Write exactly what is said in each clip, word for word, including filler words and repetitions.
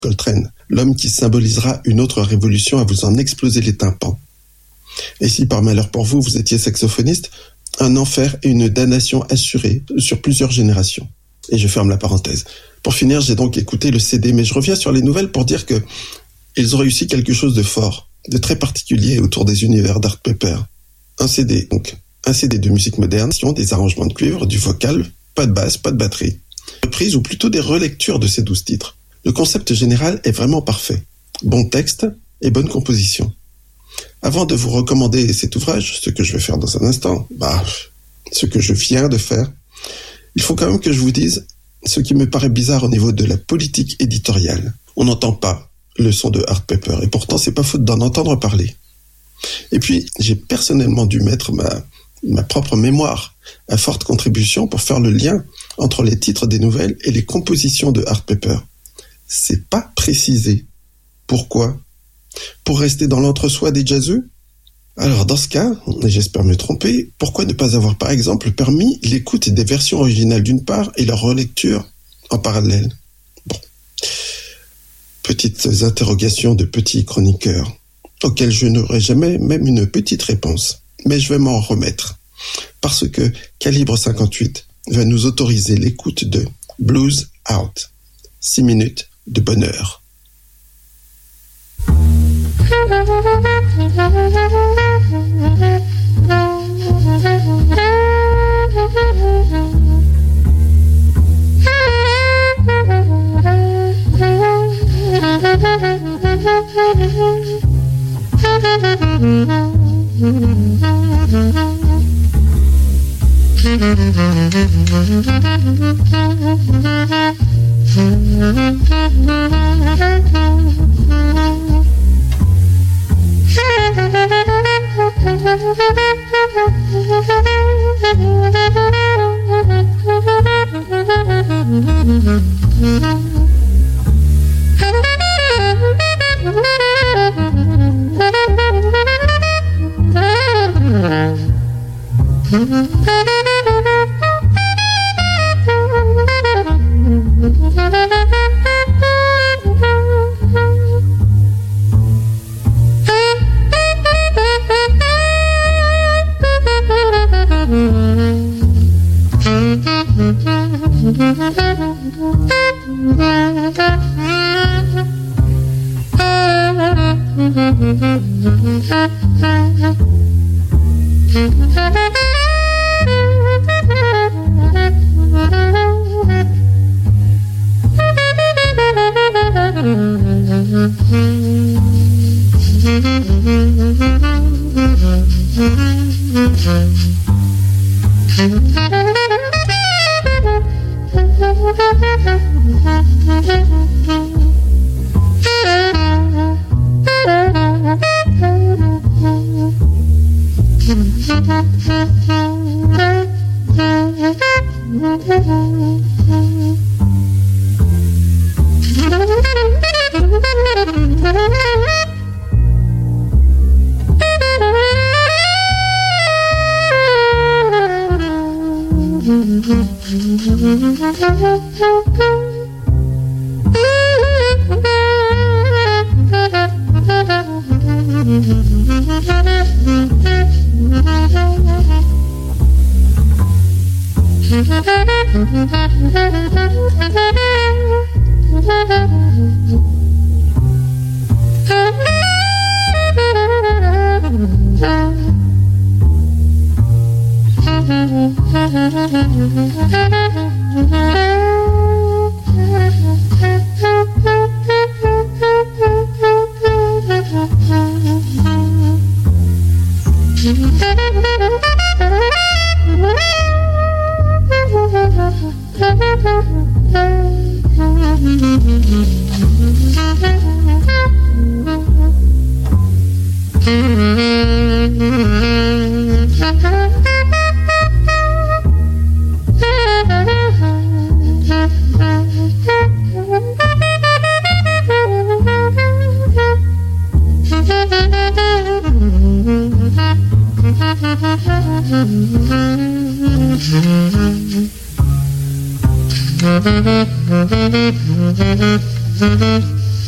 Coltrane, l'homme qui symbolisera une autre révolution à vous en exploser les tympans. Et si par malheur pour vous, vous étiez saxophoniste, un enfer et une damnation assurée sur plusieurs générations. Et je ferme la parenthèse. Pour finir, j'ai donc écouté le C D, mais je reviens sur les nouvelles pour dire que ils ont réussi quelque chose de fort, de très particulier autour des univers d'Art Pepper. Un C D, donc, un C D de musique moderne, des arrangements de cuivre, du vocal, pas de basse, pas de batterie. Reprises ou plutôt des relectures de ces douze titres. Le concept général est vraiment parfait. Bon texte et bonne composition. Avant de vous recommander cet ouvrage, ce que je vais faire dans un instant, bah, ce que je viens de faire, il faut quand même que je vous dise ce qui me paraît bizarre au niveau de la politique éditoriale. On n'entend pas le son de Art Pepper, et pourtant c'est pas faute d'en entendre parler. Et puis, j'ai personnellement dû mettre ma, ma propre mémoire à forte contribution pour faire le lien entre les titres des nouvelles et les compositions de Art Pepper. C'est pas précisé. Pourquoi ? Pour rester dans l'entre-soi des jazzeux ? Alors dans ce cas, et j'espère me tromper, pourquoi ne pas avoir par exemple permis l'écoute des versions originales d'une part et leur relecture en parallèle ? Bon. Petites interrogations de petits chroniqueurs, auxquelles je n'aurai jamais même une petite réponse. Mais je vais m'en remettre, parce que Calibre cinquante-huit va nous autoriser l'écoute de Blues Out, six minutes de bonheur.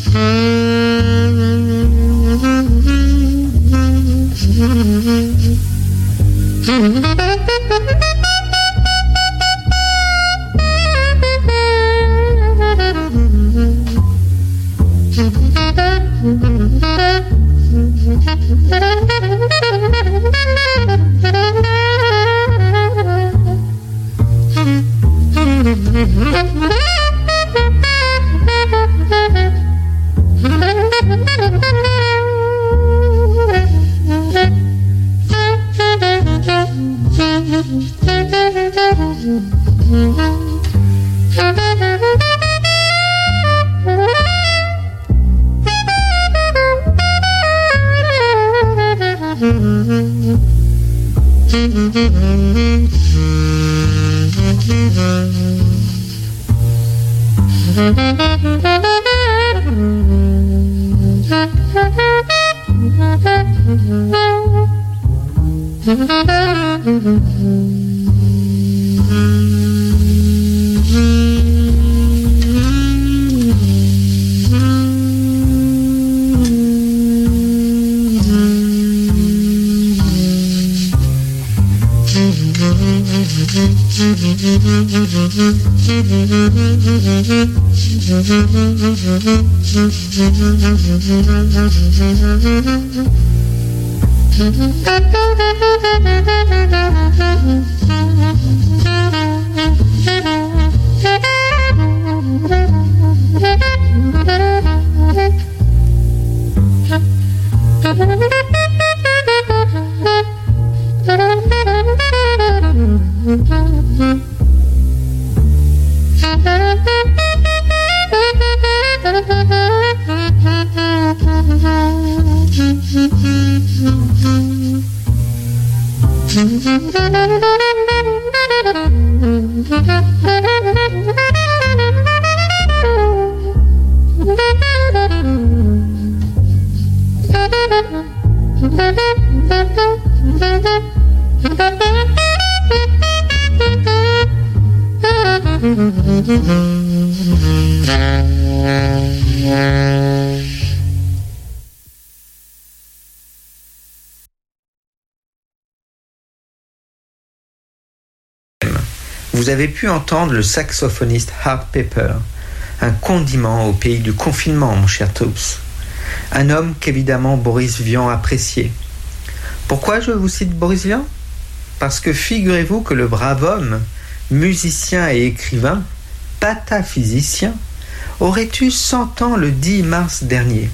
Vous avez pu entendre le saxophoniste Art Pepper, un condiment au pays du confinement, mon cher Toops. Un homme qu'évidemment Boris Vian appréciait. Pourquoi je vous cite Boris Vian ? Parce que figurez-vous que le brave homme, musicien et écrivain, pataphysicien, aurait eu cent ans le dix mars dernier.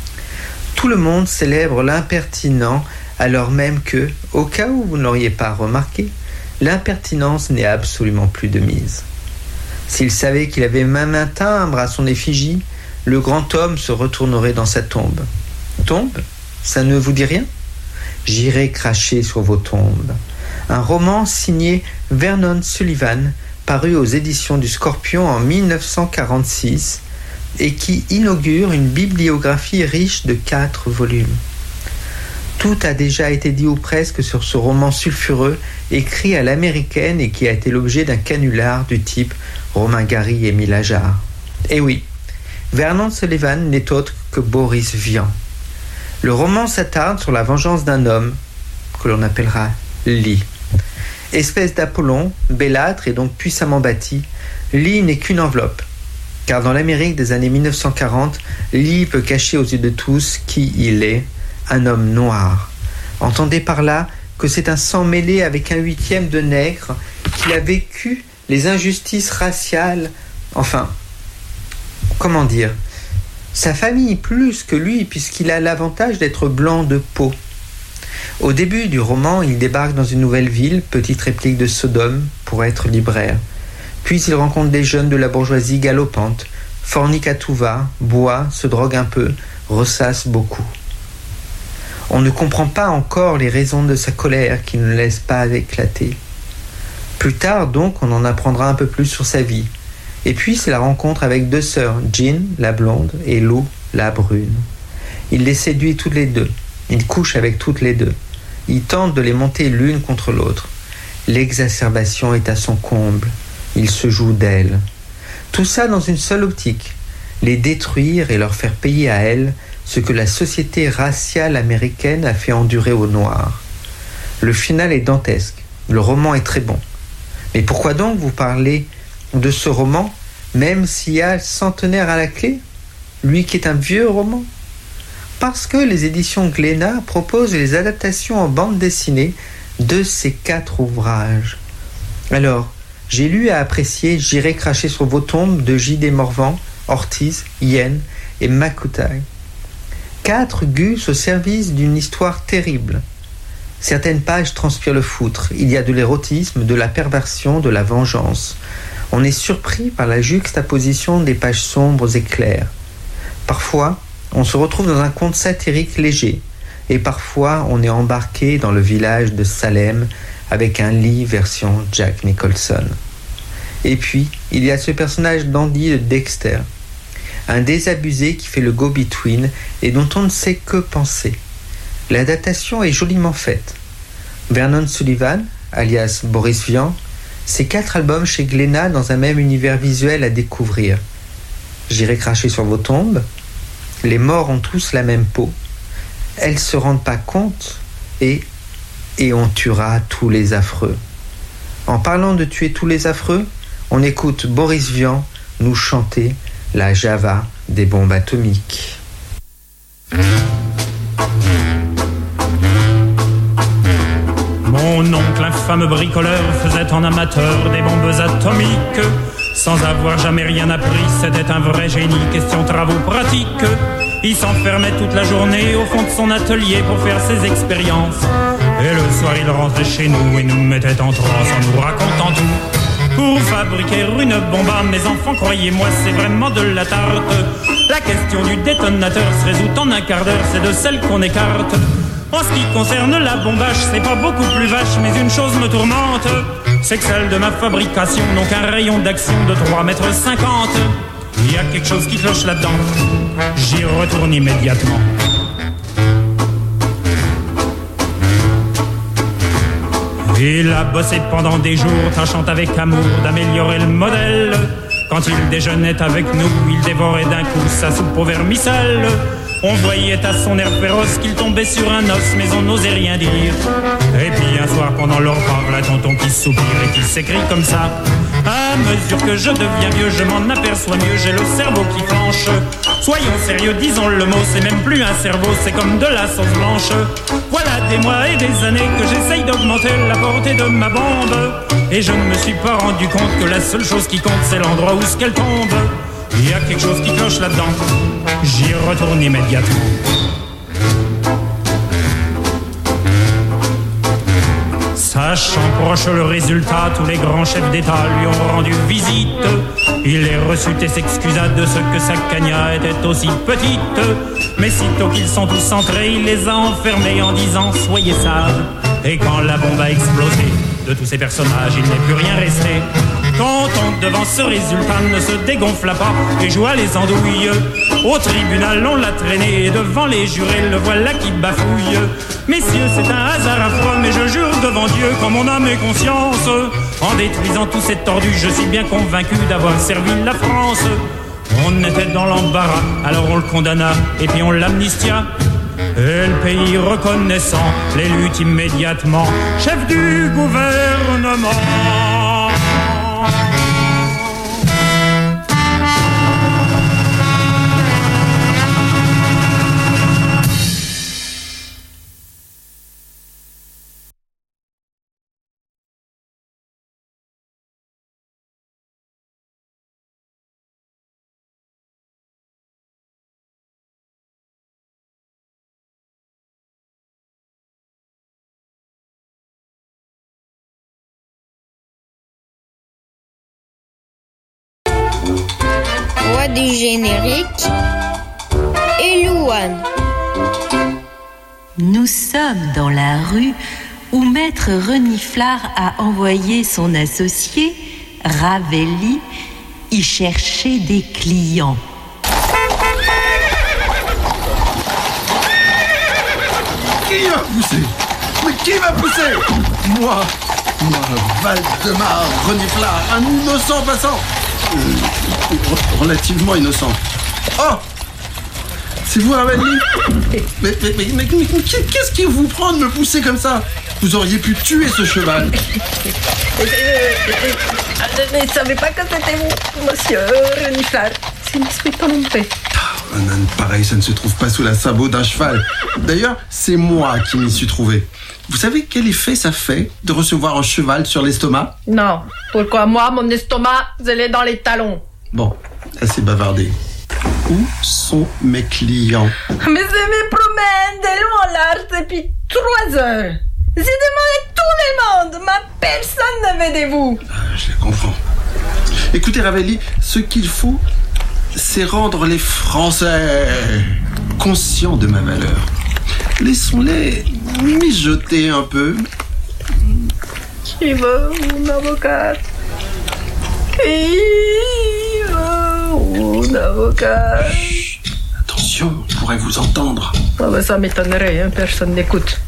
Tout le monde célèbre l'impertinent alors même que, au cas où vous ne l'auriez pas remarqué, l'impertinence n'est absolument plus de mise. S'il savait qu'il avait même un timbre à son effigie, le grand homme se retournerait dans sa tombe. Tombe ? Ça ne vous dit rien ? J'irai cracher sur vos tombes. Un roman signé Vernon Sullivan, paru aux éditions du Scorpion en dix-neuf cent quarante-six et qui inaugure une bibliographie riche de quatre volumes. Tout a déjà été dit ou presque sur ce roman sulfureux, écrit à l'américaine et qui a été l'objet d'un canular du type Romain Gary et Émile Ajar. Eh oui, Vernon Sullivan n'est autre que Boris Vian. Le roman s'attarde sur la vengeance d'un homme, que l'on appellera Lee. Espèce d'Apollon, bellâtre et donc puissamment bâti, Lee n'est qu'une enveloppe. Car dans l'Amérique des années dix-neuf cent quarante, Lee peut cacher aux yeux de tous qui il est, un homme noir. Entendez par là que c'est un sang mêlé avec un huitième de nègre qu'il a vécu les injustices raciales, enfin, comment dire, sa famille plus que lui puisqu'il a l'avantage d'être blanc de peau. Au début du roman, il débarque dans une nouvelle ville, petite réplique de Sodome, pour être libraire. Puis il rencontre des jeunes de la bourgeoisie galopante, fornique à tout va, boit, se drogue un peu, ressasse beaucoup. On ne comprend pas encore les raisons de sa colère qui ne laisse pas éclater. Plus tard donc, on en apprendra un peu plus sur sa vie. Et puis c'est la rencontre avec deux sœurs, Jean, la blonde, et Lou, la brune. Il les séduit toutes les deux. Il couche avec toutes les deux. Il tente de les monter l'une contre l'autre. L'exacerbation est à son comble. Il se joue d'elle. Tout ça dans une seule optique. les détruire et leur faire payer à elles ce que la société raciale américaine a fait endurer aux Noirs. Le final est dantesque, le roman est très bon. Mais pourquoi donc vous parlez de ce roman, même s'il y a le centenaire à la clé, lui qui est un vieux roman? Parce que les éditions Glénat proposent les adaptations en bande dessinée de ces quatre ouvrages. Alors, j'ai lu et apprécié J'irai cracher sur vos tombes de J D Morvan, Ortiz, Yen et Makoutai. Quatre gus au service d'une histoire terrible. Certaines pages transpirent le foutre. Il y a de l'érotisme, de la perversion, de la vengeance. On est surpris par la juxtaposition des pages sombres et claires. Parfois, on se retrouve dans un conte satirique léger. Et parfois, on est embarqué dans le village de Salem avec un lit version Jack Nicholson. Et puis, il y a ce personnage dandy de Dexter, un désabusé qui fait le go-between et dont on ne sait que penser. L'adaptation est joliment faite. Vernon Sullivan, alias Boris Vian, c'est quatre albums chez Glénat dans un même univers visuel à découvrir. J'irai cracher sur vos tombes. Les morts ont tous la même peau. Elles se rendent pas compte et et on tuera tous les affreux. En parlant de tuer tous les affreux, on écoute Boris Vian nous chanter la Java des bombes atomiques. Mon oncle, infâme bricoleur, faisait en amateur des bombes atomiques. Sans avoir jamais rien appris, c'était un vrai génie, question travaux pratiques. Il s'enfermait toute la journée au fond de son atelier pour faire ses expériences. Et le soir il rentrait chez nous et nous mettait en transe en nous racontant tout. Pour fabriquer une bombe, mes enfants, croyez-moi, c'est vraiment de la tarte. La question du détonateur se résout en un quart d'heure, c'est de celle qu'on écarte. En ce qui concerne la bombage, c'est pas beaucoup plus vache, mais une chose me tourmente, c'est que celle de ma fabrication n'ont qu'un rayon d'action de trois mètres cinquante. Il y a quelque chose qui cloche là-dedans, j'y retourne immédiatement. Il a bossé pendant des jours, tâchant avec amour d'améliorer le modèle. Quand il déjeunait avec nous, il dévorait d'un coup sa soupe au vermicelle. On voyait à son air féroce qu'il tombait sur un os, mais on n'osait rien dire. Et puis un soir pendant le repas, la tonton qui soupire et qui s'écrie comme ça: à mesure que je deviens vieux, je m'en aperçois mieux, j'ai le cerveau qui flanche. Soyons sérieux, disons le mot, c'est même plus un cerveau, c'est comme de la sauce blanche. Voilà des mois et des années que j'essaye d'augmenter la portée de ma bombe, et je ne me suis pas rendu compte que la seule chose qui compte, c'est l'endroit où ce qu'elle tombe. Il y a quelque chose qui cloche là-dedans, j'y retourne immédiatement. Sachant proche le résultat, tous les grands chefs d'État lui ont rendu visite. Il les reçut et s'excusa de ce que sa cagna était aussi petite. Mais sitôt qu'ils sont tous entrés, il les a enfermés en disant: soyez sages. Et quand la bombe a explosé, de tous ces personnages, il n'est plus rien resté. Quand on, devant ce résultat, ne se dégonfla pas et joua les andouilles. Au tribunal, on l'a traîné et devant les jurés, le voilà qui bafouille. Messieurs, c'est un hasard affreux, mais je jure devant Dieu qu'en mon âme et conscience, en détruisant tous ces tordus, je suis bien convaincu d'avoir servi la France. On était dans l'embarras, alors on le condamna et puis on l'amnistia. Et le pays reconnaissant l'élut immédiatement chef du gouvernement. Voix du générique, Elouane. Nous sommes dans la rue où Maître Reniflard a envoyé son associé, Ravelli, y chercher des clients. Qui m'a poussé? Mais qui m'a poussé? Moi, moi, Valdemar Reniflard, un innocent passant. Euh, relativement innocent. Oh! C'est vous, Ravelli? mais, mais, mais, mais, mais, mais qu'est-ce qui vous prend de me pousser comme ça? Vous auriez pu tuer ce cheval. Je ne savais pas que c'était vous, monsieur Reniflar. Je me suis trompé. Un âne pareil, ça ne se trouve pas sous la sabot d'un cheval. D'ailleurs, c'est moi qui m'y suis trouvé. Vous savez quel effet ça fait de recevoir un cheval sur l'estomac? Non. Pourquoi moi, mon estomac, je l'ai dans les talons? Bon, assez bavardé. Où sont mes clients? Mais je me promène de long en large depuis trois heures. J'ai demandé tout le monde, mais personne ne veut de vous. Ah, je comprends. Écoutez, Ravelli, ce qu'il faut, c'est rendre les Français conscients de ma valeur. Laissons-les mijoter un peu. Qui veut mon avocat? Qui veut mon avocat? Chut, attention, on pourrait vous entendre. Ah ben ça m'étonnerait, hein, personne n'écoute.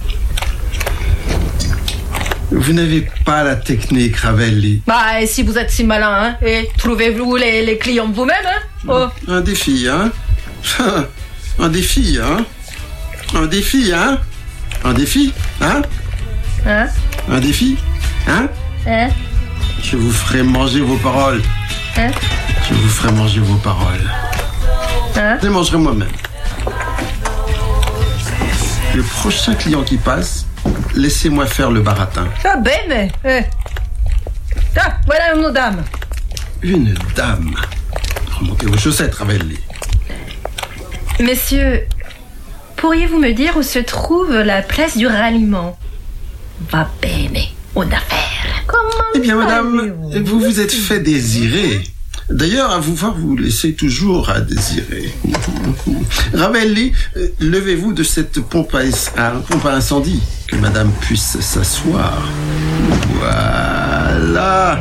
Vous n'avez pas la technique, Ravelli. Bah, et si vous êtes si malin, hein, et trouvez-vous les, les clients vous-même, hein? Oh. Un défi, hein? Un défi, hein? Un défi, hein? Un défi, hein? Hein? Un défi, hein? Hein? Je vous ferai manger vos paroles. Hein? Je vous ferai manger vos paroles. Hein? Je les mangerai moi-même. Le prochain client qui passe, laissez-moi faire le baratin. Ah ben, mais... Eh. Ah, voilà une dame. Une dame. Remontez vos chaussettes, Ravelli. Monsieur, pourriez-vous me dire où se trouve la place du ralliement? Va bene, une affaire. Comment Eh bien, madame, parlez-vous? vous vous êtes fait désirer. D'ailleurs, à vous voir, vous laissez toujours à désirer. Ravelli, euh, levez-vous de cette pompe à, à, pompe à incendie, que madame puisse s'asseoir. Voilà.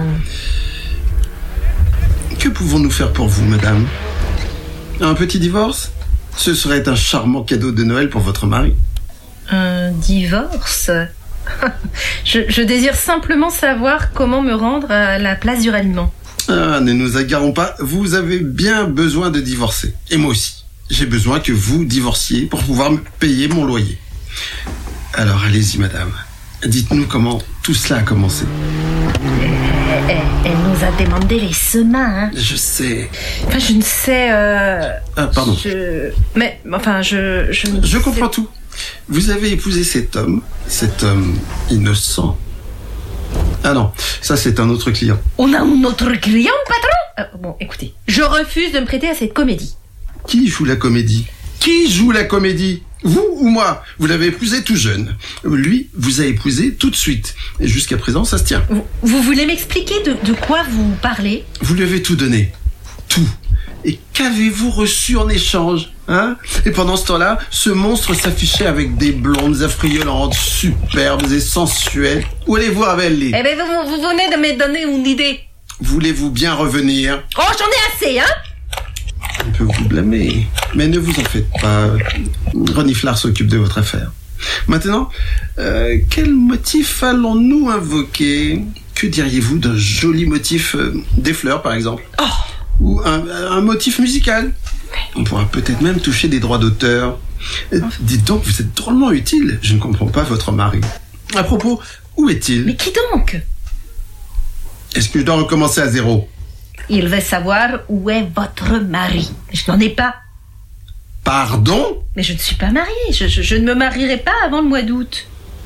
Que pouvons-nous faire pour vous, madame? Un petit divorce? Ce serait un charmant cadeau de Noël pour votre mari. Un divorce? je, je désire simplement savoir comment me rendre à la place du ralliement. Ah, ne nous égarons pas, vous avez bien besoin de divorcer. Et moi aussi. J'ai besoin que vous divorciez pour pouvoir me payer mon loyer. Alors, allez-y, madame. Dites-nous comment tout cela a commencé. Elle, elle nous a demandé les semains, hein. Je sais. Enfin, je ne sais... Euh, Ah, pardon. je... Mais, enfin, je... Je, ne Je sais- comprends tout. Vous avez épousé cet homme, cet homme innocent. Ah non, ça c'est un autre client. On a un autre client, patron? Euh, Bon, écoutez, je refuse de me prêter à cette comédie. Qui joue la comédie? Qui joue la comédie? Vous ou moi? Vous l'avez épousé tout jeune. Lui, vous a épousé tout de suite. Et jusqu'à présent, ça se tient. Vous, vous voulez m'expliquer de, de quoi vous parlez? Vous lui avez tout donné. Tout. Et qu'avez-vous reçu en échange, hein? Et pendant ce temps-là, ce monstre s'affichait avec des blondes affriolantes, superbes et sensuelles. Où allez-vous, Ravelli? Eh ben, vous, vous venez de me donner une idée. Voulez-vous bien revenir? Oh, j'en ai assez, hein? On peut vous blâmer, mais ne vous en faites pas. Reniflar s'occupe de votre affaire. Maintenant, euh, quel motif allons-nous invoquer? Que diriez-vous d'un joli motif, euh, des fleurs par exemple? Oh. Ou un, un motif musical? On pourra peut-être même toucher des droits d'auteur. Euh, dites donc, vous êtes drôlement utile. Je ne comprends pas votre mari. À propos, où est-il? Mais qui donc? Est-ce que je dois recommencer à zéro? Il veut savoir où est votre mari. Je n'en ai pas. Pardon? Mais je ne suis pas mariée. Je, je, je ne me marierai pas avant le mois d'août.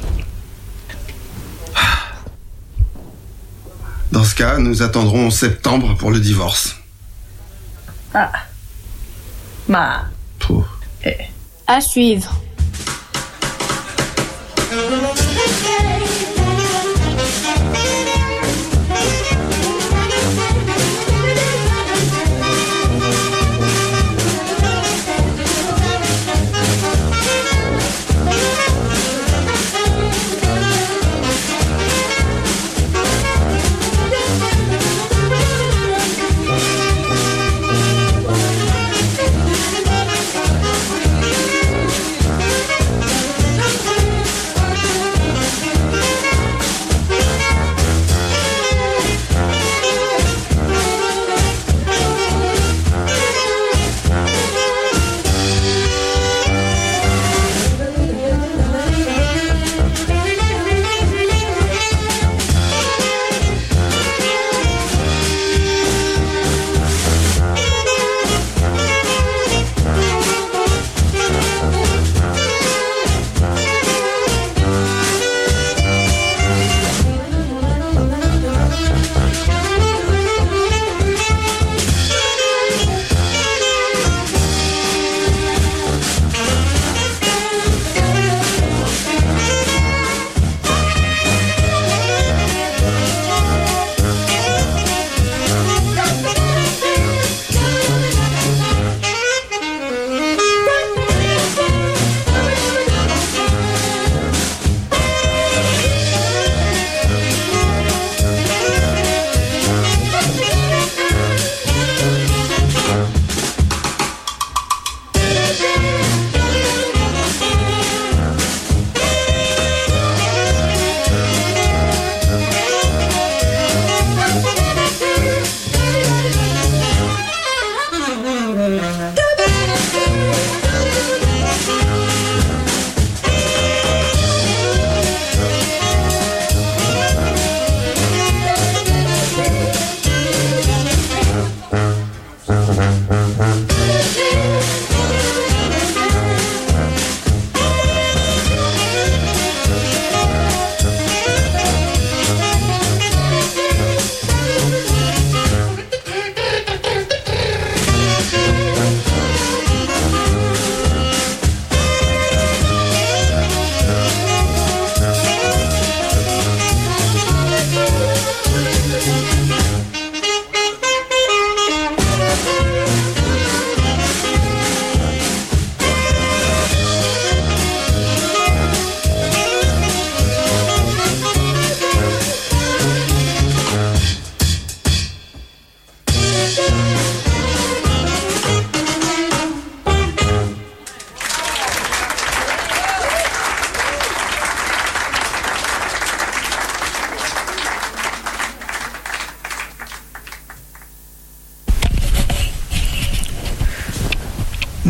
Dans ce cas, nous attendrons septembre pour le divorce. Ah. Bah. Pouh. À suivre.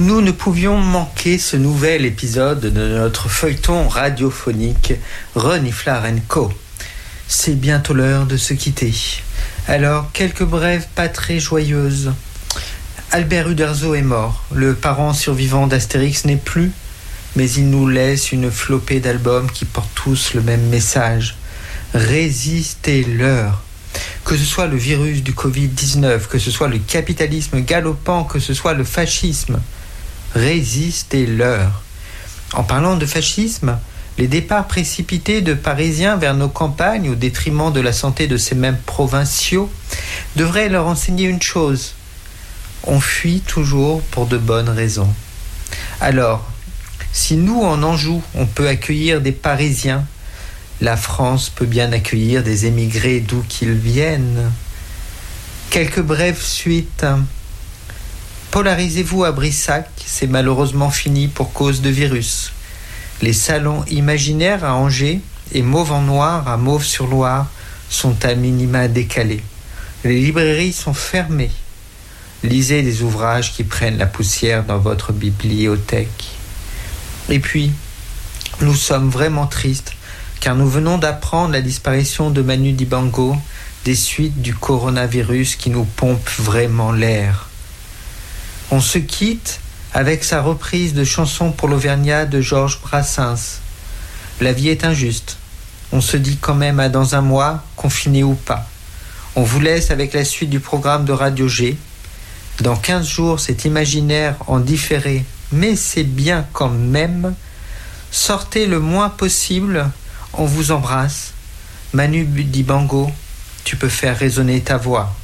Nous ne pouvions manquer ce nouvel épisode de notre feuilleton radiophonique Reniflard and Co. C'est bientôt l'heure de se quitter. Alors, quelques brèves pas très joyeuses. Albert Uderzo est mort. Le parent survivant d'Astérix n'est plus, mais il nous laisse une flopée d'albums qui portent tous le même message. Résistez-leur. Que ce soit le virus du covid dix-neuf, que ce soit le capitalisme galopant, que ce soit le fascisme, résistez-leur. En parlant de fascisme, les départs précipités de Parisiens vers nos campagnes au détriment de la santé de ces mêmes provinciaux devraient leur enseigner une chose. On fuit toujours pour de bonnes raisons. Alors, si nous, en Anjou, on peut accueillir des Parisiens, la France peut bien accueillir des émigrés d'où qu'ils viennent. Quelques brèves suites. Polarisez-vous à Brissac, c'est malheureusement fini pour cause de virus. Les salons imaginaires à Angers et Mauve en Noir à Mauve-sur-Loire sont à minima décalés. Les librairies sont fermées. Lisez des ouvrages qui prennent la poussière dans votre bibliothèque. Et puis, nous sommes vraiment tristes car nous venons d'apprendre la disparition de Manu Dibango des suites du coronavirus qui nous pompe vraiment l'air. On se quitte avec sa reprise de chansons pour l'Auvergnat de Georges Brassens. La vie est injuste. On se dit quand même à dans un mois, confiné ou pas. On vous laisse avec la suite du programme de Radio G. Dans quinze jours, c'est imaginaire en différé, mais c'est bien quand même. Sortez le moins possible. On vous embrasse. Manu Dibango, tu peux faire résonner ta voix.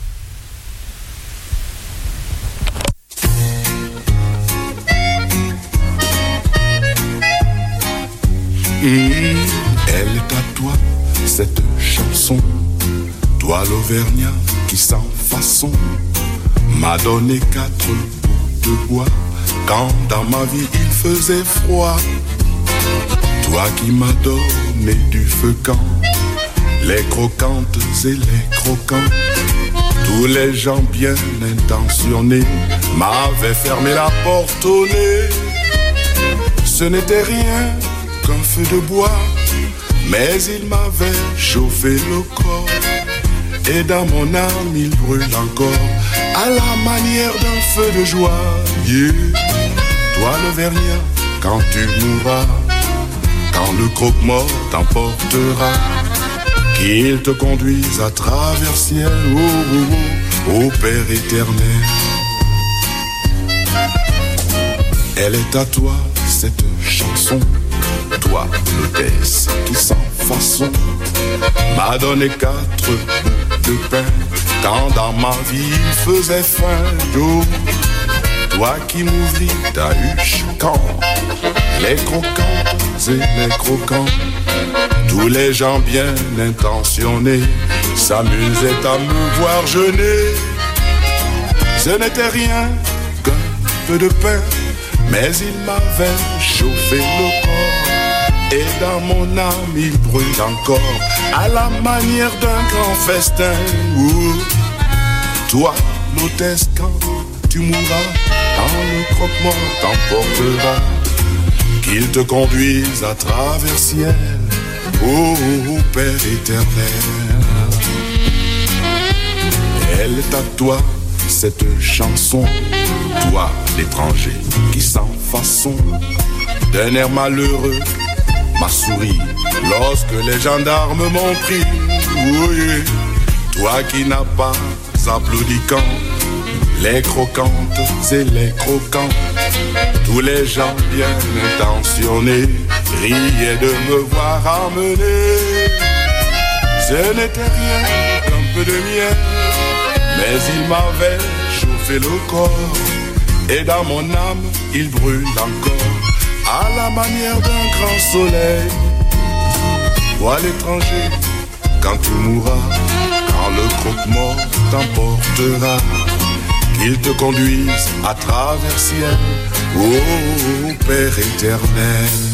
Mmh, elle est à toi, cette chanson. Toi l'Auvergnat qui sans façon m'a donné quatre bouts de bois quand dans ma vie il faisait froid. Toi qui m'as donné du feu quand les croquantes et les croquants, tous les gens bien intentionnés m'avaient fermé la porte au nez. Ce n'était rien qu'un feu de bois, mais il m'avait chauffé le corps. Et dans mon âme il brûle encore à la manière d'un feu de joie. Yeah. Toi l'Auvergnat, quand tu mourras, quand le croque-mort t'emportera, qu'il te conduise à travers ciel, oh, oh, oh, au Père éternel. Elle est à toi cette chanson, toi l'hôtesse qui sans façon m'a donné quatre bouts de pain quand dans ma vie il faisait faim. Oh, toi qui m'ouvris ta huche quand les croquantes et les croquants, tous les gens bien intentionnés s'amusaient à me voir jeûner. Ce n'était rien qu'un peu de pain, mais il m'avait chauffé le corps. Et dans mon âme il brûle encore à la manière d'un grand festin. Ouh. Toi l'hôtesse quand tu mourras, quand le croque-mort t'emportera, qu'il te conduise à travers ciel, ô oh, Père éternel. Elle est à toi cette chanson, toi l'étranger qui sans façon, d'un air malheureux m'a souri lorsque les gendarmes m'ont pris. Oui, toi qui n'as pas applaudi quand les croquantes et les croquants, tous les gens bien intentionnés riaient de me voir amener. Ce n'était rien qu'un peu de miel, mais il m'avait chauffé le corps. Et dans mon âme il brûle encore à la manière d'un grand soleil. Toi l'étranger, quand tu mourras, quand le croque-mort t'emportera, qu'il te conduise à travers ciel, ô Père éternel.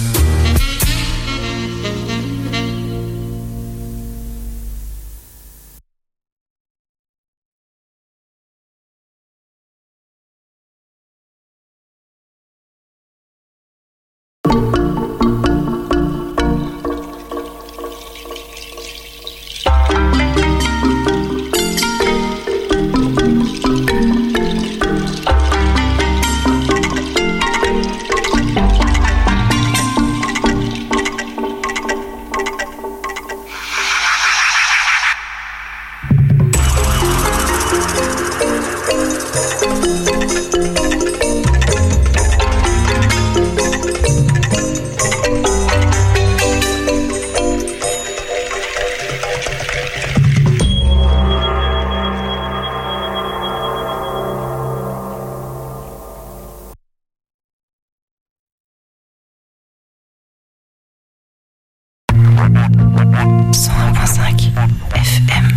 cent un virgule cinq F M.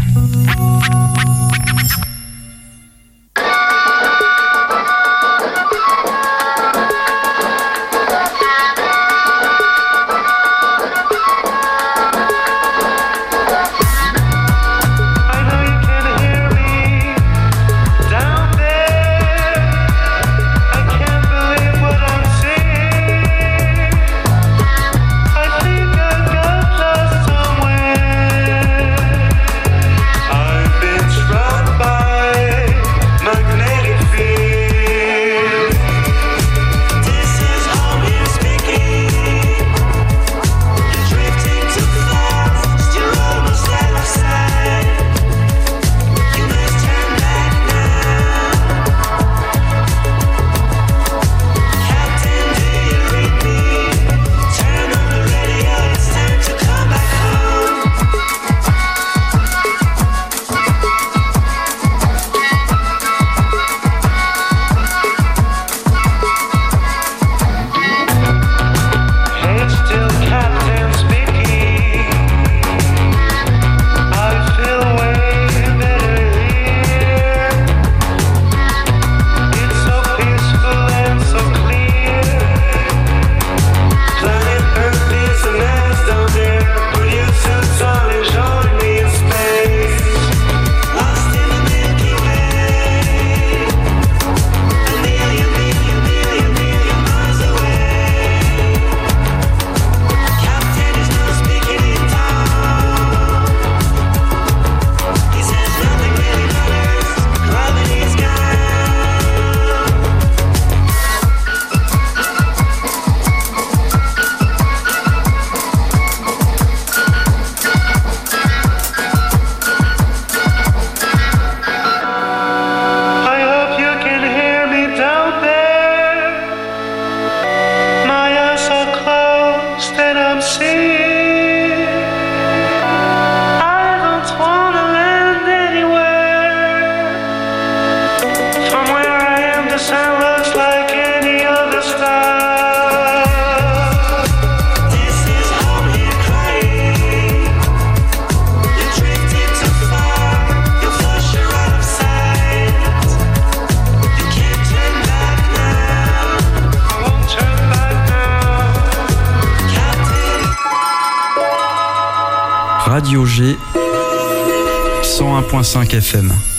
Radio G cent un virgule cinq F M.